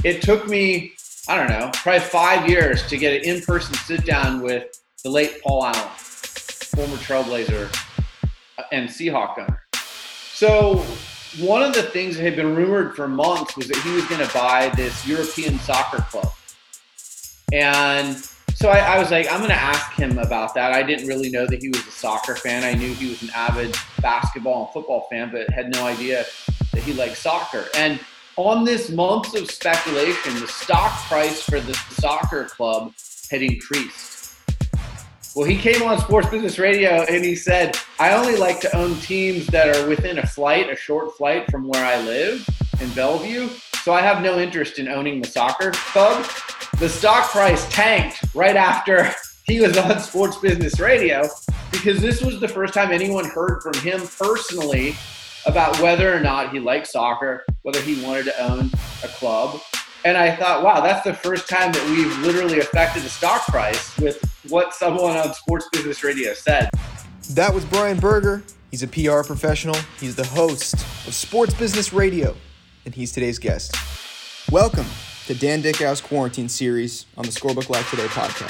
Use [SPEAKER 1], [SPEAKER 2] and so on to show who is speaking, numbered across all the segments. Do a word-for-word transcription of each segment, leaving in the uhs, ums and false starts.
[SPEAKER 1] it took me, I don't know, probably five years to get an in-person sit-down with the late Paul Allen, former Trailblazer and Seahawk owner. So one of the things that had been rumored for months was that he was going to buy this European soccer club. And so I, I was like, I'm going to ask him about that. I didn't really know that he was a soccer fan. I knew he was an avid basketball and football fan, but had no idea that he liked soccer. And on this months of speculation, the stock price for the soccer club had increased. Well, he came on Sports Business Radio and he said, I only like to own teams that are within a flight, a short flight from where I live in Bellevue. So I have no interest in owning the soccer club. The stock price tanked right after he was on Sports Business Radio because this was the first time anyone heard from him personally about whether or not he liked soccer, whether he wanted to own a club. And I thought, wow, that's the first time that we've literally affected the stock price with what someone on Sports Business Radio said.
[SPEAKER 2] That was Brian Berger. He's a P R professional. He's the host of Sports Business Radio, and he's today's guest. Welcome to Dan Dickau's Quarantine Series on the Scorebook Live Today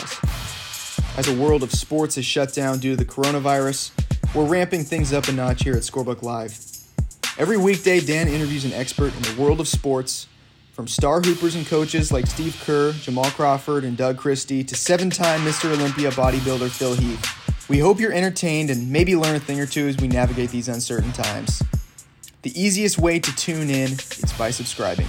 [SPEAKER 2] podcast. As the world of sports is shut down due to the coronavirus, we're ramping things up a notch here at Scorebook Live. Every weekday, Dan interviews an expert in the world of sports, from star hoopers and coaches like Steve Kerr, Jamal Crawford, and Doug Christie, to seven-time Mister Olympia bodybuilder Phil Heath. We hope you're entertained and maybe learn a thing or two as we navigate these uncertain times. The easiest way to tune in is by subscribing.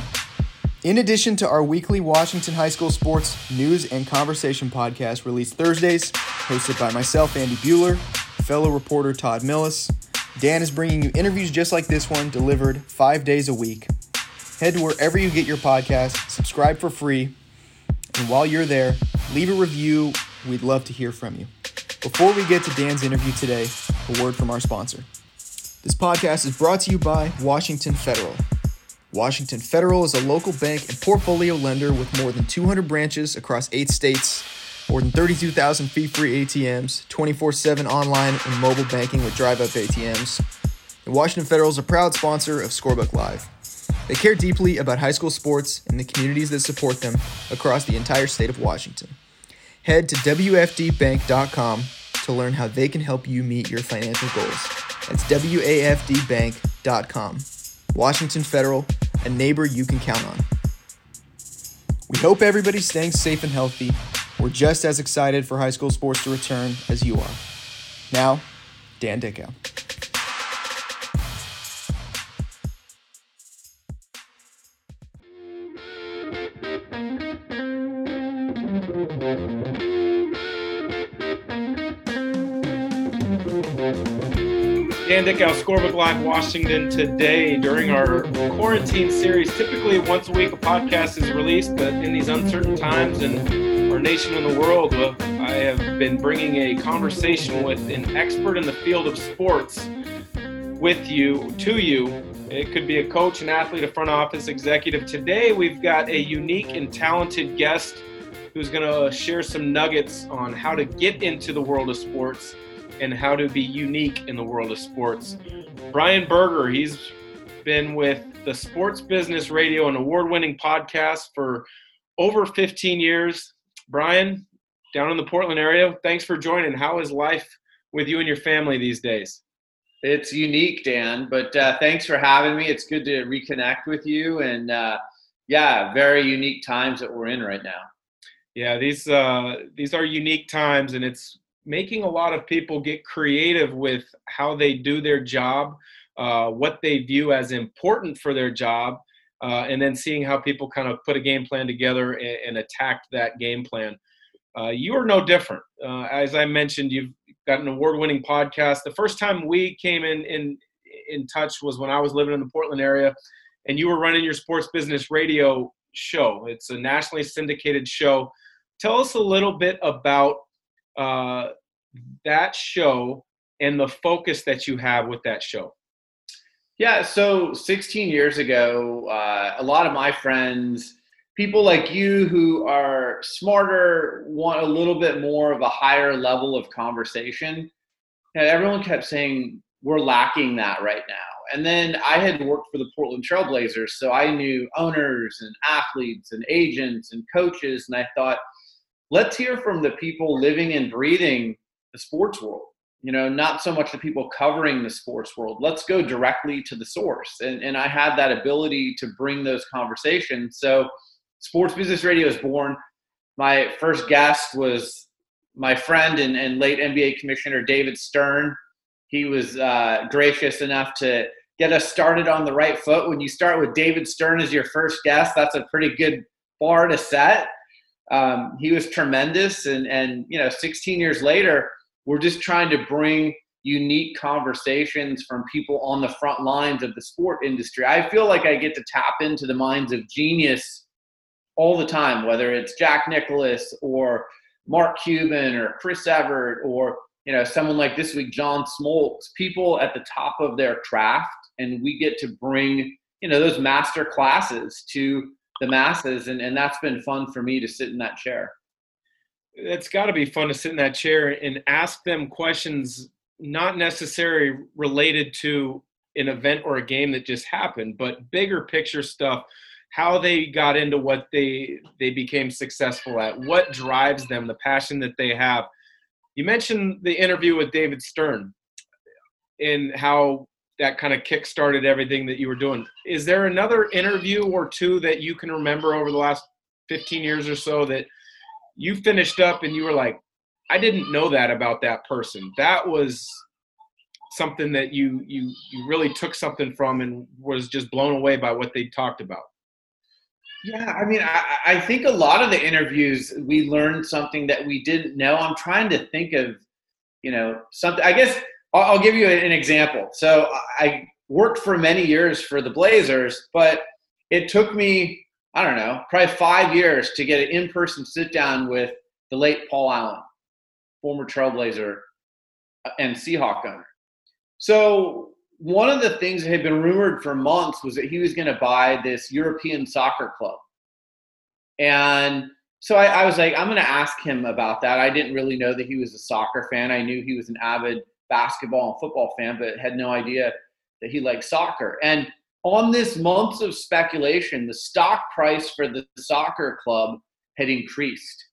[SPEAKER 2] In addition to our weekly Washington High School sports news and conversation podcast released Thursdays, hosted by myself, Andy Bueller, fellow reporter Todd Millis, Dan is bringing you interviews just like this one, delivered five days a week. Head to wherever you get your podcast, subscribe for free, and while you're there, leave a review. We'd love to hear from you. Before we get to Dan's interview today, a word from our sponsor. This podcast is brought to you by Washington Federal. Washington Federal is a local bank and portfolio lender with more than two hundred branches across eight states, more than thirty-two thousand fee-free A T Ms, twenty-four seven online and mobile banking with drive-up A T Ms. And Washington Federal is a proud sponsor of Scorebook Live. They care deeply about high school sports and the communities that support them across the entire state of Washington. Head to W F D bank dot com to learn how they can help you meet your financial goals. That's W A F D bank dot com. Washington Federal, a neighbor you can count on. We hope everybody's staying safe and healthy. We're just as excited for high school sports to return as you are. Now, Dan Dickau.
[SPEAKER 3] Dan Dickau, Scorebook Live, Washington today. During our quarantine series, typically once a week a podcast is released, but in these uncertain times in our nation and the world, uh, I have been bringing a conversation with an expert in the field of sports with you, to you. It could be a coach, an athlete, a front office executive. Today we've got a unique and talented guest who's going to share some nuggets on how to get into the world of sports and how to be unique in the world of sports. Brian Berger, he's been with the Sports Business Radio, an award-winning podcast for over fifteen years. Brian, down in the Portland area, thanks for joining. How is life with you and your family these days?
[SPEAKER 1] It's unique, Dan, but uh, thanks for having me. It's good to reconnect with you. And uh, yeah, very unique times that we're in right now.
[SPEAKER 3] Yeah, these uh, these are unique times, and it's making a lot of people get creative with how they do their job, uh, what they view as important for their job, uh, and then seeing how people kind of put a game plan together and, and attack that game plan. Uh, you are no different. Uh, as I mentioned, you've got an award-winning podcast. The first time we came in, in in touch was when I was living in the Portland area, and you were running your Sports Business Radio show. It's a nationally syndicated show. Tell us a little bit about uh, that show and the focus that you have with that show.
[SPEAKER 1] Yeah, so sixteen years ago, uh, a lot of my friends, people like you who are smarter, want a little bit more of a higher level of conversation. And everyone kept saying, we're lacking that right now. And then I had worked for the Portland Trail Blazers, so I knew owners and athletes and agents and coaches. And I thought, let's hear from the people living and breathing the sports world, you know, not so much the people covering the sports world. Let's go directly to the source. And, and I had that ability to bring those conversations. So Sports Business Radio is born. My first guest was my friend and, and late N B A Commissioner David Stern. He was uh, gracious enough to get us started on the right foot. When you start with David Stern as your first guest, that's a pretty good bar to set. Um, he was tremendous. And, and, you know, sixteen years later, we're just trying to bring unique conversations from people on the front lines of the sport industry. I feel like I get to tap into the minds of genius all the time, whether it's Jack Nicklaus or Mark Cuban or Chris Evert or, you know, someone like this week, John Smoltz, people at the top of their craft. And we get to bring, you know, those master classes to the masses. And, and that's been fun for me to sit in that chair.
[SPEAKER 3] It's got to be fun to sit in that chair and ask them questions not necessarily related to an event or a game that just happened, but bigger picture stuff, how they got into what they they became successful at, what drives them, the passion that they have. You mentioned the interview with David Stern and how that kind of kick-started everything that you were doing. Is there another interview or two that you can remember over the last fifteen years or so that you finished up and you were like, I didn't know that about that person? That was something that you you you really took something from and was just blown away by what they talked about.
[SPEAKER 1] Yeah, I mean, I, I think a lot of the interviews we learned something that we didn't know. I'm trying to think of, you know, something. I guess I'll, I'll give you an example. So I worked for many years for the Blazers, but it took me, I don't know, probably five years to get an in-person sit-down with the late Paul Allen, former Trailblazer and Seahawk owner. So one of the things that had been rumored for months was that he was going to buy this European soccer club. And so I, I was like, I'm going to ask him about that. I didn't really know that he was a soccer fan. I knew he was an avid basketball and football fan, but had no idea that he liked soccer. And on this months of speculation, the stock price for the soccer club had increased.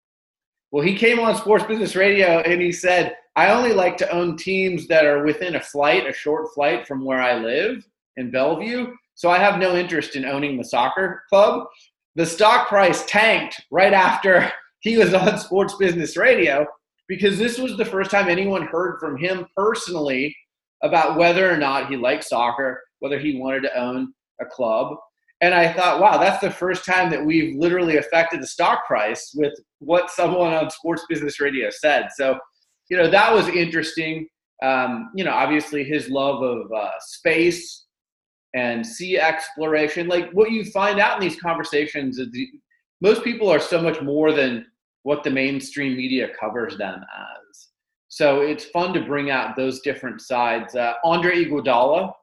[SPEAKER 1] Well, he came on Sports Business Radio and he said, I only like to own teams that are within a flight, a short flight from where I live in Bellevue. So I have no interest in owning the soccer club. The stock price tanked right after he was on Sports Business Radio because this was the first time anyone heard from him personally about whether or not he liked soccer, whether he wanted to own a club. And I thought, wow, that's the first time that we've literally affected the stock price with what someone on Sports Business Radio said. So, you know, that was interesting. Um, you know, obviously his love of uh, space and sea exploration, like what you find out in these conversations is the, most people are so much more than what the mainstream media covers them as. So it's fun to bring out those different sides. Uh, Andre Iguodala.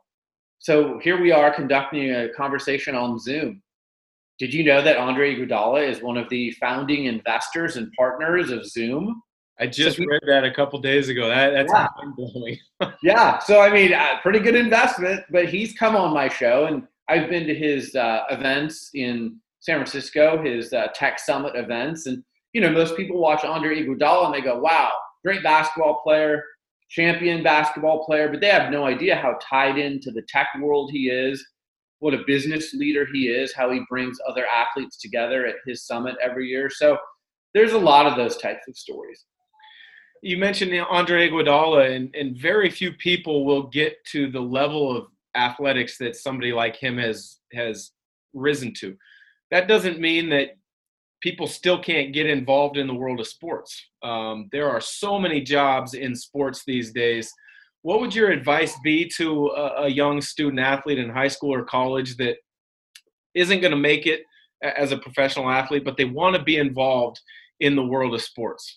[SPEAKER 1] So here we are conducting a conversation on Zoom. Did you know that Andre Iguodala is one of the founding investors and partners of Zoom?
[SPEAKER 3] I just
[SPEAKER 1] so he,
[SPEAKER 3] read that a couple days ago. That, that's
[SPEAKER 1] yeah.
[SPEAKER 3] mind-blowing.
[SPEAKER 1] Yeah. So, I mean, uh, pretty good investment, but he's come on my show, and I've been to his uh, events in San Francisco, his uh, Tech Summit events. And, you know, most people watch Andre Iguodala and they go, wow, great basketball player, champion basketball player, but they have no idea how tied into the tech world he is, what a business leader he is, how he brings other athletes together at his summit every year. So there's a lot of those types of stories.
[SPEAKER 3] You mentioned Andre Iguodala, and, and very few people will get to the level of athletics that somebody like him has has risen to. That doesn't mean that people still can't get involved in the world of sports. Um, there are so many jobs in sports these days. What would your advice be to a, a young student athlete in high school or college that isn't going to make it as a professional athlete, but they want to be involved in the world of sports?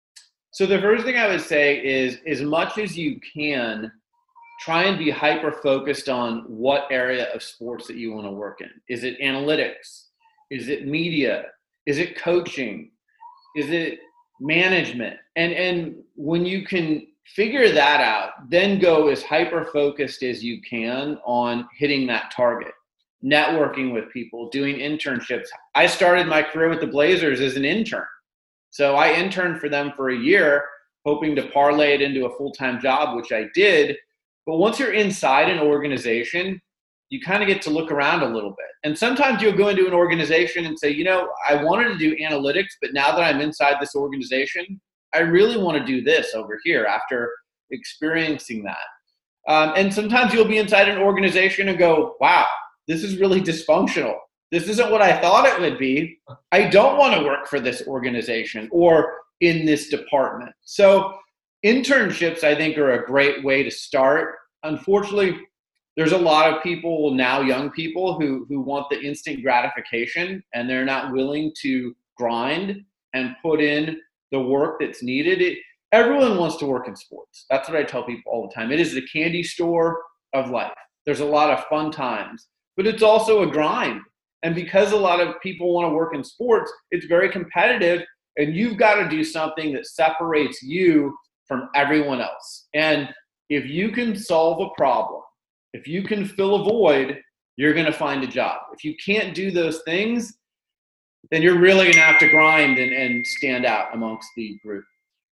[SPEAKER 1] So the first thing I would say is, as much as you can, try and be hyper-focused on what area of sports that you want to work in. Is it analytics? Is it media? Is it coaching? Is it management? And and when you can figure that out, then go as hyper-focused as you can on hitting that target, networking with people, doing internships. I started my career with the Blazers as an intern. So I interned for them for a year, hoping to parlay it into a full-time job, which I did. But once you're inside an organization, you kind of get to look around a little bit. And sometimes you'll go into an organization and say, you know, I wanted to do analytics, but now that I'm inside this organization, I really want to do this over here after experiencing that. Um, and sometimes you'll be inside an organization and go, wow, this is really dysfunctional. This isn't what I thought it would be. I don't want to work for this organization or in this department. So internships, I think, are a great way to start. Unfortunately, there's a lot of people now, young people, who, who want the instant gratification, and they're not willing to grind and put in the work that's needed. It, everyone wants to work in sports. That's what I tell people all the time. It is the candy store of life. There's a lot of fun times, but it's also a grind. And because a lot of people want to work in sports, it's very competitive, and you've got to do something that separates you from everyone else. And if you can solve a problem, if you can fill a void, you're going to find a job. If you can't do those things, then you're really going to have to grind and, and stand out amongst the group.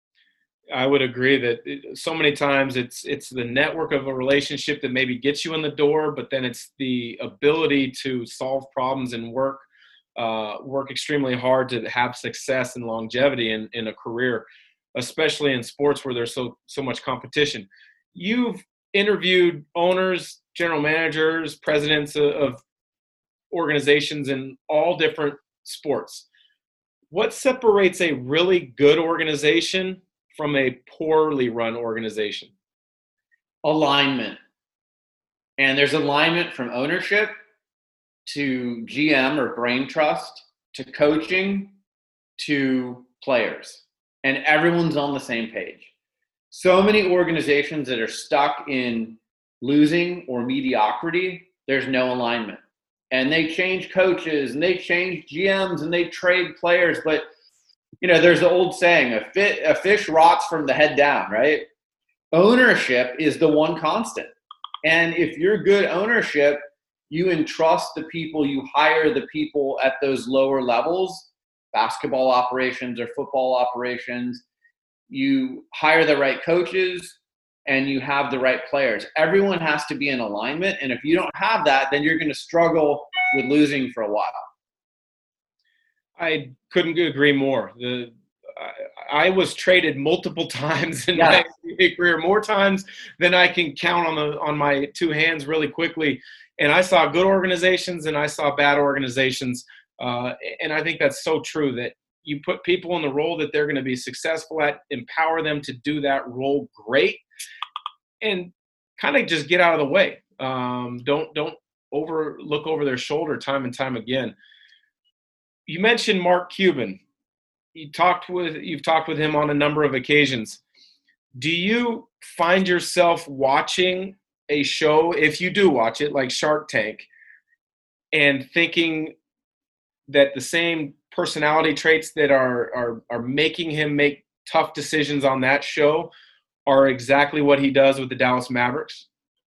[SPEAKER 3] I would agree that it, so many times it's it's the network of a relationship that maybe gets you in the door, but then it's the ability to solve problems and work uh, work extremely hard to have success and longevity in, in a career, especially in sports where there's so so much competition. You've interviewed owners, general managers, presidents of, of organizations in all different sports. What separates a really good organization from a poorly run organization?
[SPEAKER 1] Alignment. And there's alignment from ownership to G M or brain trust to coaching to players. And everyone's on the same page. So many organizations that are stuck in losing or mediocrity, there's no alignment. And they change coaches and they change G Ms and they trade players. But, you know, there's the old saying, a, fit, a fish rots from the head down, right? Ownership is the one constant. And if you're good ownership, you entrust the people, you hire the people at those lower levels, basketball operations or football operations. You hire the right coaches and you have the right players. Everyone has to be in alignment. And if you don't have that, then you're going to struggle with losing for a while.
[SPEAKER 3] I couldn't agree more. The I, I was traded multiple times in
[SPEAKER 1] yeah.
[SPEAKER 3] my career, more times than I can count on the on my two hands really quickly. And I saw good organizations and I saw bad organizations. Uh, and I think that's so true that you put people in the role that they're going to be successful at, empower them to do that role great, and kind of just get out of the way. Um, don't don't over look over their shoulder time and time again. You mentioned Mark Cuban. You talked with you've talked with him on a number of occasions. Do you find yourself watching a show, if you do watch it, like Shark Tank, and thinking that the same personality traits that are, are are making him make tough decisions on that show are exactly what he does with the Dallas Mavericks?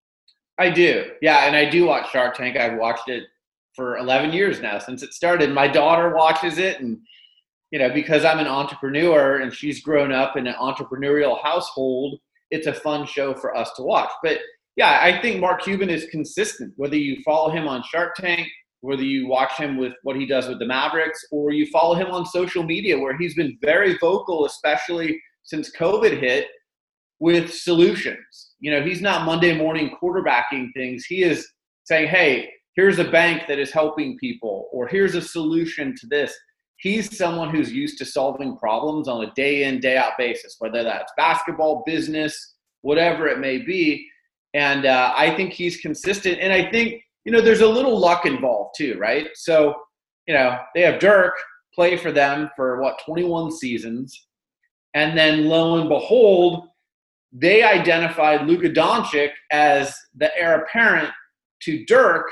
[SPEAKER 1] I do. Yeah, and I do watch Shark Tank. I've watched it for eleven years now since it started. My daughter watches it, and you know, because I'm an entrepreneur and she's grown up in an entrepreneurial household, it's a fun show for us to watch. But yeah, I think Mark Cuban is consistent, whether you follow him on Shark Tank, whether you watch him with what he does with the Mavericks, or you follow him on social media where he's been very vocal, especially since COVID hit, with solutions. You know, he's not Monday morning quarterbacking things. He is saying, hey, here's a bank that is helping people, or here's a solution to this. He's someone who's used to solving problems on a day in, day out basis, whether that's basketball, business, whatever it may be. And uh, I think he's consistent. And I think, you know, there's a little luck involved too, right? So, you know, they have Dirk play for them for what, twenty-one seasons. And then lo and behold, they identified Luka Doncic as the heir apparent to Dirk.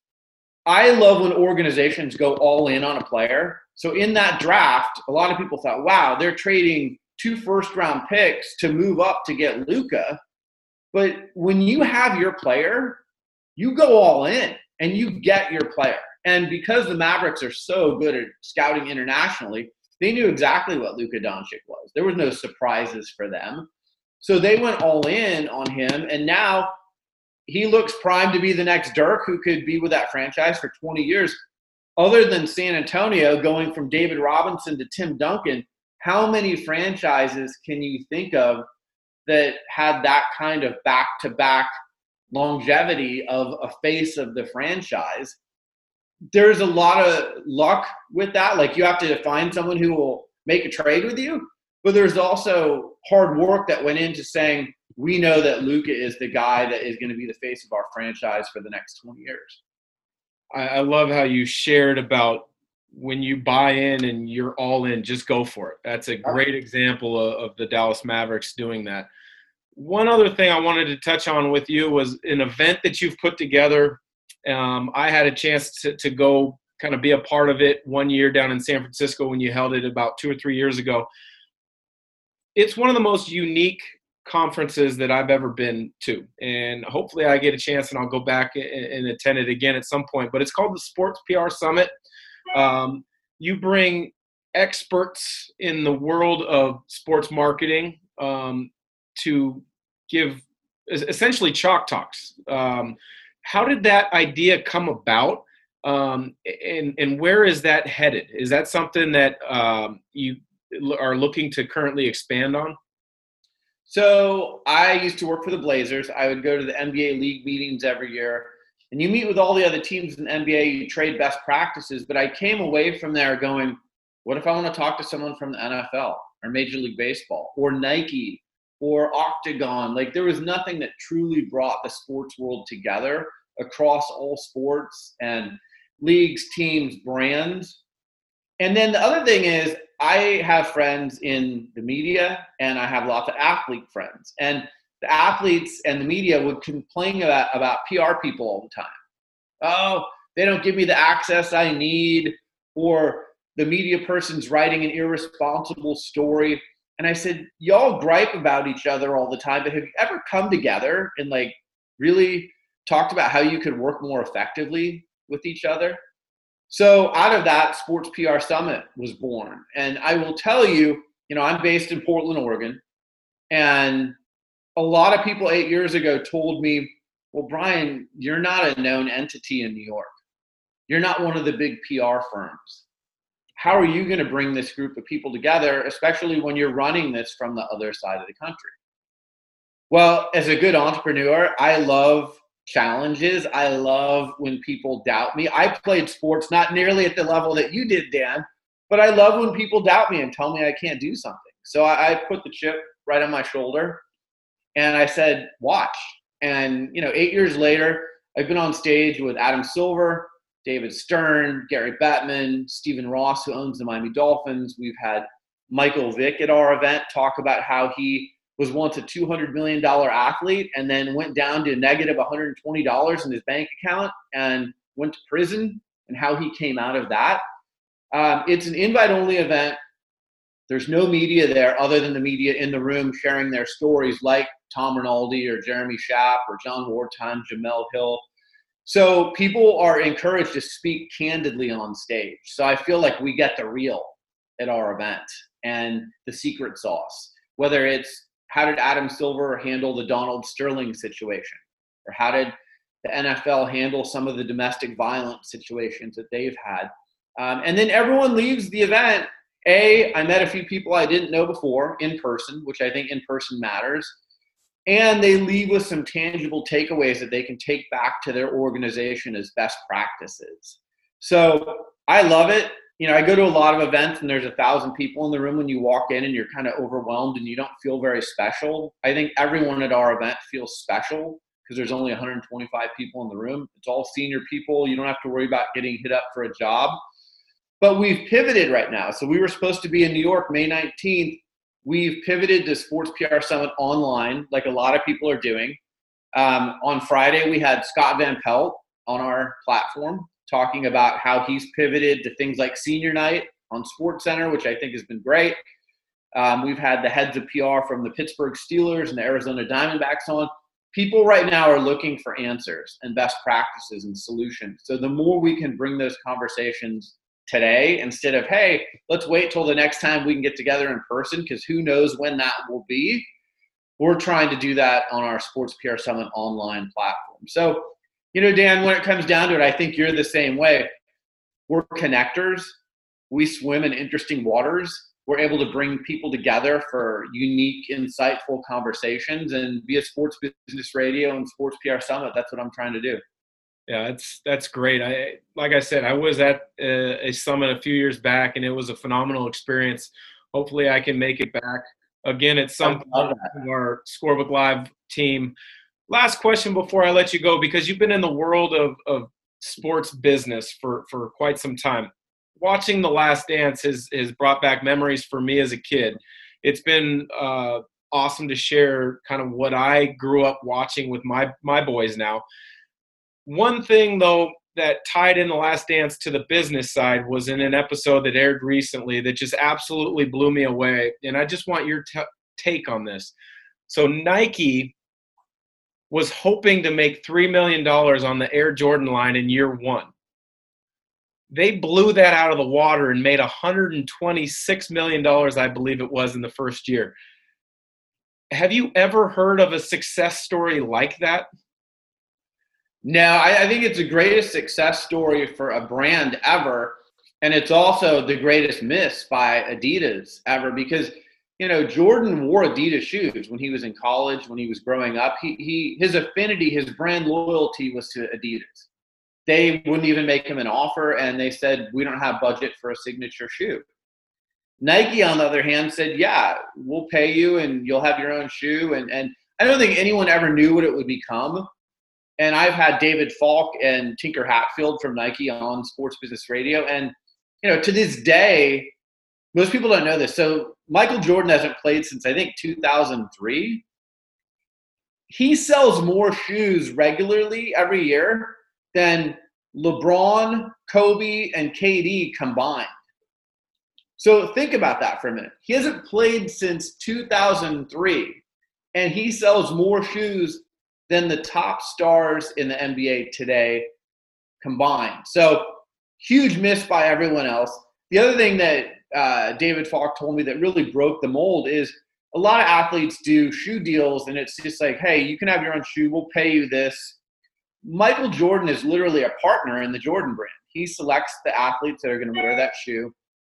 [SPEAKER 1] I love when organizations go all in on a player. So in that draft, a lot of people thought, wow, they're trading two first-round picks to move up to get Luka. But when you have your player, you go all in and you get your player. And because the Mavericks are so good at scouting internationally, they knew exactly what Luka Doncic was. There was no surprises for them. So they went all in on him, and now he looks primed to be the next Dirk, who could be with that franchise for twenty years. Other than San Antonio going from David Robinson to Tim Duncan, how many franchises can you think of that had that kind of back-to-back longevity of a face of the franchise? There's a lot of luck with that. Like, you have to find someone who will make a trade with you, but there's also hard work that went into saying, we know that Luka is the guy that is going to be the face of our franchise for the next twenty years.
[SPEAKER 3] I, I love how you shared about when you buy in and you're all in, just go for it. That's a great example of, of the Dallas Mavericks doing that. One other thing I wanted to touch on with you was an event that you've put together. Um, I had a chance to, to go kind of be a part of it one year down in San Francisco when you held it about two or three years ago. It's one of the most unique conferences that I've ever been to, and hopefully I get a chance and I'll go back and, and attend it again at some point. But it's called the Sports P R Summit. Um, you bring experts in the world of sports marketing um, to give essentially chalk talks. Um, how did that idea come about, um, and, and where is that headed? Is that something that um, you are looking to currently expand on?
[SPEAKER 1] So I used to work for the Blazers. I would go to the N B A league meetings every year, and you meet with all the other teams in the N B A, you trade best practices. But I came away from there going, what if I want to talk to someone from the N F L or Major League Baseball or Nike or Octagon? Like, there was nothing that truly brought the sports world together across all sports and leagues, teams, brands. And then the other thing is, I have friends in the media, and I have lots of athlete friends. And the athletes and the media would complain about, about P R people all the time. Oh, they don't give me the access I need, or the media person's writing an irresponsible story. And I said, y'all gripe about each other all the time, but have you ever come together and like really talked about how you could work more effectively with each other? So out of that, Sports P R Summit was born. And I will tell you, you know, I'm based in Portland, Oregon. And a lot of people eight years ago told me, well, Brian, you're not a known entity in New York. You're not one of the big P R firms. How are you going to bring this group of people together, especially when you're running this from the other side of the country? Well, as a good entrepreneur, I love challenges. I love when people doubt me. I played sports not nearly at the level that you did, Dan, but I love when people doubt me and tell me I can't do something. So I, I put the chip right on my shoulder and I said, watch. And, you know, eight years later, I've been on stage with Adam Silver, David Stern, Gary Bettman, Stephen Ross, who owns the Miami Dolphins. We've had Michael Vick at our event talk about how he was once a two hundred million dollars athlete and then went down to negative one hundred twenty dollars in his bank account and went to prison, and how he came out of that. Um, it's an invite-only event. There's no media there other than the media in the room sharing their stories, like Tom Rinaldi or Jeremy Schaap or John Wartime, Jamel Hill. So people are encouraged to speak candidly on stage. So I feel like we get the real at our event and the secret sauce, whether it's how did Adam Silver handle the Donald Sterling situation, or how did the N F L handle some of the domestic violence situations that they've had. Um, and then everyone leaves the event. A, I met a few people I didn't know before in person, which I think in person matters. And they leave with some tangible takeaways that they can take back to their organization as best practices. So I love it. You know, I go to a lot of events and there's a thousand people in the room when you walk in and you're kind of overwhelmed and you don't feel very special. I think everyone at our event feels special because there's only one hundred twenty-five people in the room. It's all senior people. You don't have to worry about getting hit up for a job. But we've pivoted right now. So we were supposed to be in New York May nineteenth. We've pivoted to Sports P R Summit online, like a lot of people are doing. Um, on Friday, we had Scott Van Pelt on our platform talking about how he's pivoted to things like senior night on SportsCenter, which I think has been great. Um, we've had the heads of P R from the Pittsburgh Steelers and the Arizona Diamondbacks on. People right now are looking for answers and best practices and solutions. So the more we can bring those conversations today instead of, hey, let's wait till the next time we can get together in person because who knows when that will be. We're trying to do that on our Sports P R Summit online platform. So, you know, Dan, when it comes down to it, I think you're the same way. We're connectors. We swim in interesting waters. We're able to bring people together for unique, insightful conversations, and via Sports Business Radio and Sports P R Summit, that's what I'm trying to do.
[SPEAKER 3] Yeah, that's that's great. I like I said, I was at a, a summit a few years back, and it was a phenomenal experience. Hopefully, I can make it back again at some point with our Scorebook Live team. Last question before I let you go, because you've been in the world of, of sports business for, for quite some time. Watching The Last Dance has, has brought back memories for me as a kid. It's been uh, awesome to share kind of what I grew up watching with my, my boys now. One thing, though, that tied in The Last Dance to the business side was in an episode that aired recently that just absolutely blew me away. And I just want your t- take on this. So Nike was hoping to make three million dollars on the Air Jordan line in year one. They blew that out of the water and made one hundred twenty-six million dollars, I believe it was, in the first year. Have you ever heard of a success story like that?
[SPEAKER 1] No, I, I think it's the greatest success story for a brand ever. And it's also the greatest miss by Adidas ever because, you know, Jordan wore Adidas shoes when he was in college, when he was growing up. He, he his affinity, his brand loyalty was to Adidas. They wouldn't even make him an offer, and they said, we don't have budget for a signature shoe. Nike, on the other hand, said, yeah, we'll pay you and you'll have your own shoe. And, and I don't think anyone ever knew what it would become. And I've had David Falk and Tinker Hatfield from Nike on Sports Business Radio. And, you know, to this day, most people don't know this. So Michael Jordan hasn't played since, I think, two thousand three. He sells more shoes regularly every year than LeBron, Kobe, and K D combined. So think about that for a minute. He hasn't played since two thousand three, and he sells more shoes than the top stars in the N B A today combined. So huge miss by everyone else. The other thing that uh, David Falk told me that really broke the mold is a lot of athletes do shoe deals, and it's just like, hey, you can have your own shoe. We'll pay you this. Michael Jordan is literally a partner in the Jordan brand. He selects the athletes that are going to wear that shoe.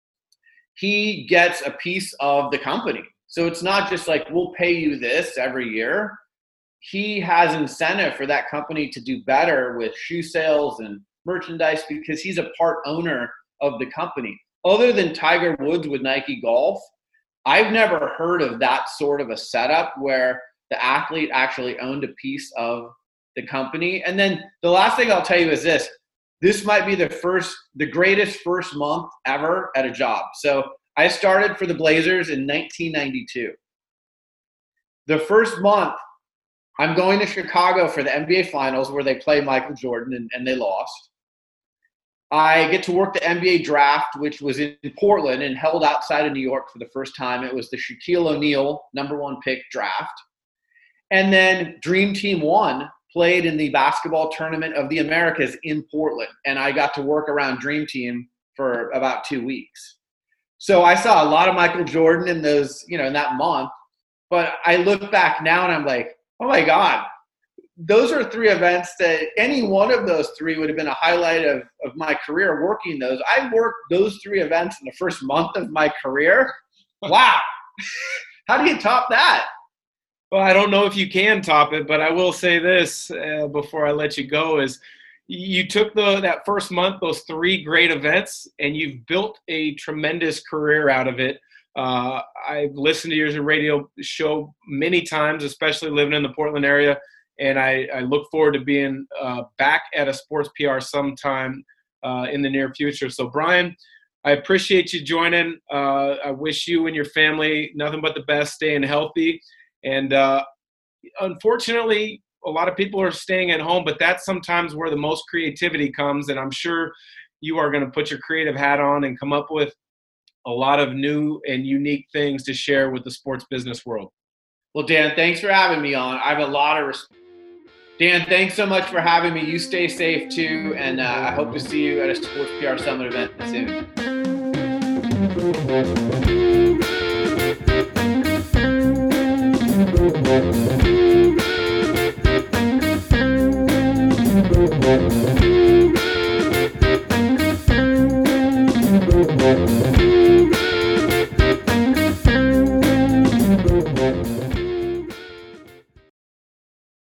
[SPEAKER 1] He gets a piece of the company. So it's not just like, we'll pay you this every year. He has incentive for that company to do better with shoe sales and merchandise because he's a part owner of the company. Other than Tiger Woods with Nike Golf, I've never heard of that sort of a setup where the athlete actually owned a piece of the company. And then the last thing I'll tell you is this. This might be the first, the greatest first month ever at a job. So I started for the Blazers in nineteen ninety-two. The first month, I'm going to Chicago for the N B A Finals where they play Michael Jordan, and, and they lost. I get to work the N B A draft, which was in Portland and held outside of New York for the first time. It was the Shaquille O'Neal number one pick draft. And then Dream Team One played in the basketball tournament of the Americas in Portland. And I got to work around Dream Team for about two weeks. So I saw a lot of Michael Jordan in those, you know, in that month. But I look back now and I'm like, oh my God, those are three events that any one of those three would have been a highlight of, of my career working those. I worked those three events in the first month of my career. Wow. How do you top that?
[SPEAKER 3] Well, I don't know if you can top it, but I will say this uh, before I let you go is you took the that first month, those three great events, and you've built a tremendous career out of it. Uh, I've listened to your radio show many times, especially living in the Portland area, and I, I look forward to being uh, back at a Sports P R sometime uh, in the near future. So, Brian, I appreciate you joining. Uh, I wish you and your family nothing but the best, staying healthy. And uh, unfortunately, a lot of people are staying at home, but that's sometimes where the most creativity comes. And I'm sure you are going to put your creative hat on and come up with a lot of new and unique things to share with the sports business world.
[SPEAKER 1] Well, Dan, thanks for having me on. I have a lot of respect. Dan, thanks so much for having me. You stay safe too, and uh, I hope to see you at a Sports P R Summit event soon.